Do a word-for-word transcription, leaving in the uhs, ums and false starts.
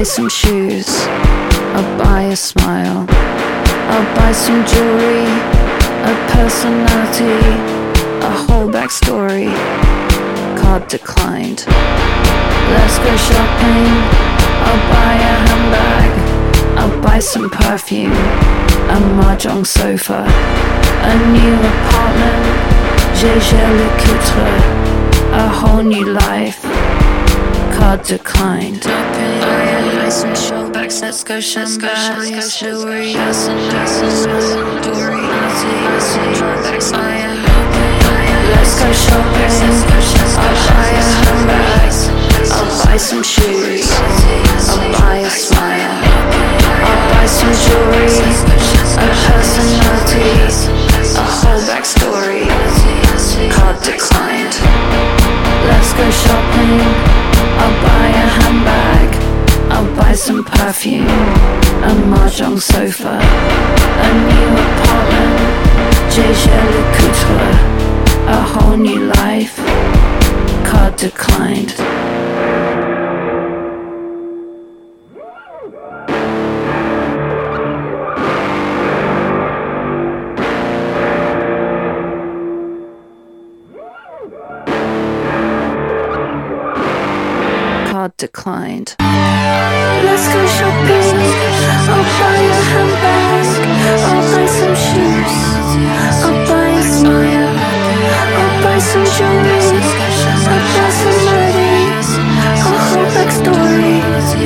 buy some shoes, I'll buy a smile, I'll buy some jewelry, a personality, a whole backstory. Card declined. Let's go shopping, I'll buy a handbag, I'll buy some perfume, a mahjong sofa, a new apartment, j'ai gère le cutre, a whole new life. Card declined. I buy some showbacks, let's go shopping, let's go jewelry, let's go shopping, I'll buy a handbag, I'll buy some shoes, I'll buy a smile, I'll buy some jewelry, a personality, a whole backstory. Card declined. Let's go shopping, I'll buy a handbag, I'll buy some perfume, a mahjong sofa, a new apartment, j'ai gère le cutre, a whole new life. Card declined. Card declined. Let's go shopping, I'll buy